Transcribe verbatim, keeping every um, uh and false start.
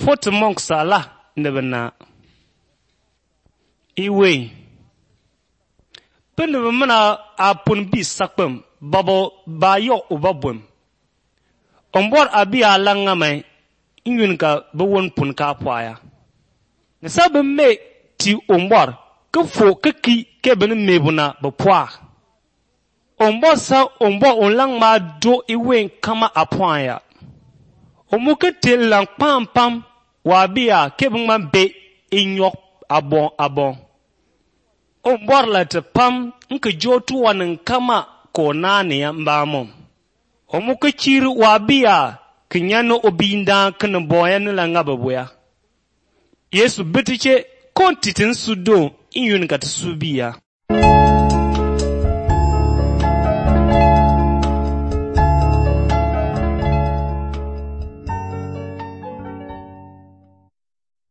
Fort monk sala nebna. Iwe. Pen mana apun bi sakpem babo ba yo ubabwem. Ombor abi alanga mai inyun ka bawon pun ka pwaya. Nsabe me ti ombor ke fo ke ki ke ben mebuna ba pwa. Ombor sa ombor onlang ma do iwe kama apwaya. Omuke tel lang pam pam wabia ke ben be inyok abon abon. Ombor la te pam nke jotu wanin kama ko nani ya mbamo. Omuke chiri wabia kinyano obinda kene boyan la ngababoya. Yesu betiche kontitin sudo inyun kat subia.